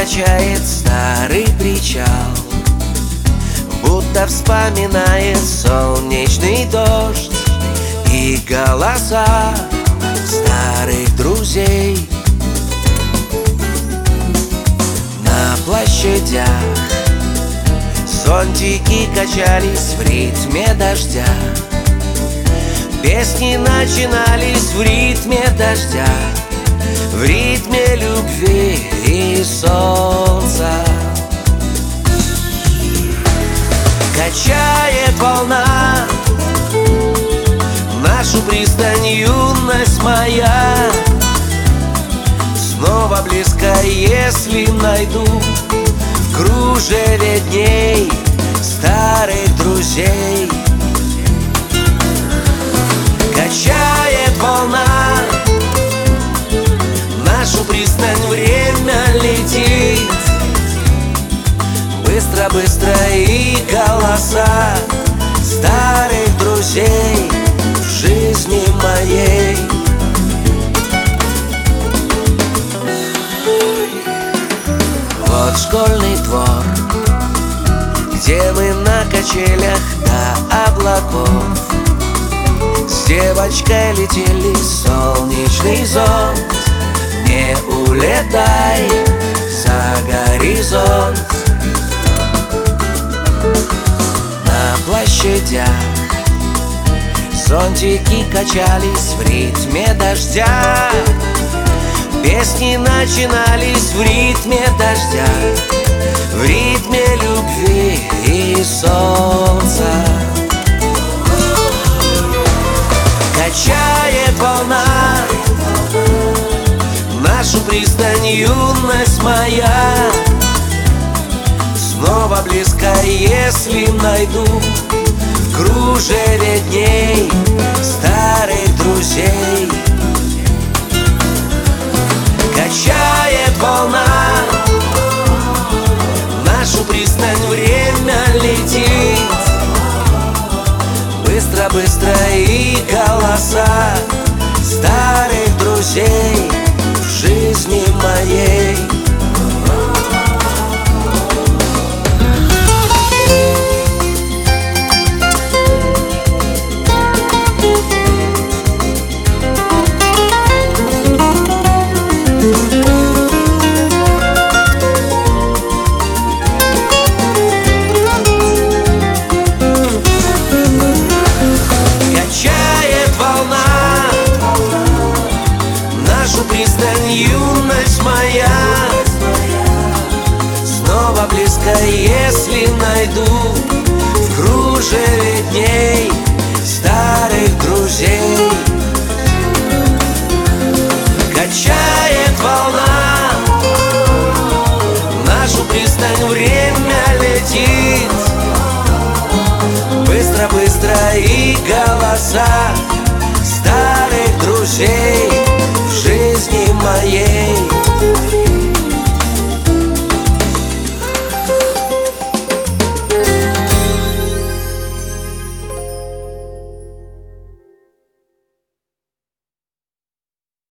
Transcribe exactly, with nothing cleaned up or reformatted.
качает старый причал, будто вспоминает солнечный дождь и голоса старых друзей. На площадях зонтики качались в ритме дождя, песни начинались в ритме дождя, в ритме любви и солнца. Качает волна нашу пристань, юность моя, снова близко, если найду в кружеве дней старых друзей. Качает волна нашу пристань, время летит быстро-быстро, и голоса старых друзей в жизни моей. Вот школьный двор, где мы на качелях до облаков с девочкой летели в солнечный зонт. Не улетай за горизонт. На площадях зонтики качались в ритме дождя, песни начинались в ритме дождя, в ритме любви и солнца. Качает волна нашу пристань, юность моя, снова близко, если найду в кружеве дней старых друзей. Качает волна нашу пристань, время летит быстро-быстро, и голоса старых друзей в жизни моей. Пристань, юность моя, снова близко, если найду в кружеве дней старых друзей. Качает волна нашу пристань, время летит быстро-быстро, и голоса старых друзей в жизни моей.